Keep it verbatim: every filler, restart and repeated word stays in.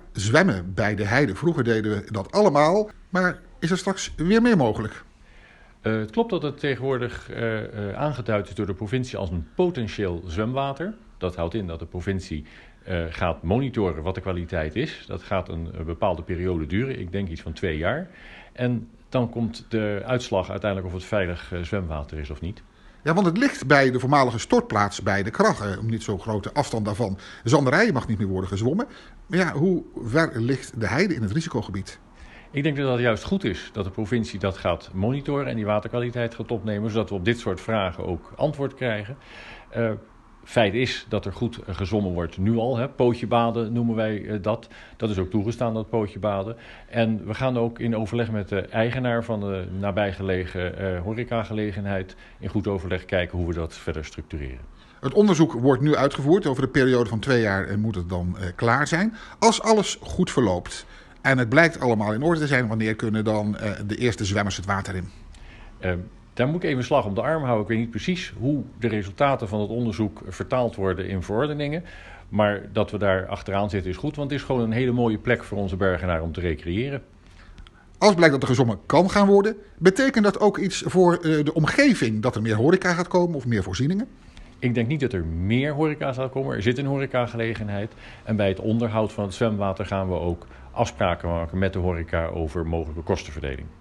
zwemmen bij de heide. Vroeger deden we dat allemaal, maar is er straks weer meer mogelijk? Uh, het klopt dat het tegenwoordig uh, uh, aangeduid is door de provincie als een potentieel zwemwater. Dat houdt in dat de provincie uh, gaat monitoren wat de kwaliteit is. Dat gaat een, een bepaalde periode duren, ik denk iets van twee jaar. En dan komt de uitslag uiteindelijk of het veilig uh, zwemwater is of niet. Ja, want het ligt bij de voormalige stortplaats bij de Kraggen, om niet zo'n grote afstand daarvan. De Zanderij mag niet meer worden gezwommen. Maar ja, hoe ver ligt de heide in het risicogebied? Ik denk dat het juist goed is dat de provincie dat gaat monitoren en die waterkwaliteit gaat opnemen, zodat we op dit soort vragen ook antwoord krijgen. Uh, Feit is dat er goed gezwommen wordt nu al. Hè. Pootje baden noemen wij uh, dat. Dat is ook toegestaan, dat pootje baden. En we gaan ook in overleg met de eigenaar van de nabijgelegen uh, horecagelegenheid in goed overleg kijken hoe we dat verder structureren. Het onderzoek wordt nu uitgevoerd. Over de periode van twee jaar moet het dan uh, klaar zijn. Als alles goed verloopt en het blijkt allemaal in orde te zijn, wanneer kunnen dan uh, de eerste zwemmers het water in? Uh, Daar moet ik even een slag om de arm houden. Ik weet niet precies hoe de resultaten van het onderzoek vertaald worden in verordeningen. Maar dat we daar achteraan zitten is goed, want het is gewoon een hele mooie plek voor onze Bergenaar om te recreëren. Als blijkt dat er gezwommen kan gaan worden, betekent dat ook iets voor uh, de omgeving? Dat er meer horeca gaat komen of meer voorzieningen? Ik denk niet dat er meer horeca zal komen. Er zit een horecagelegenheid. En bij het onderhoud van het zwemwater gaan we ook afspraken maken met de horeca over mogelijke kostenverdeling.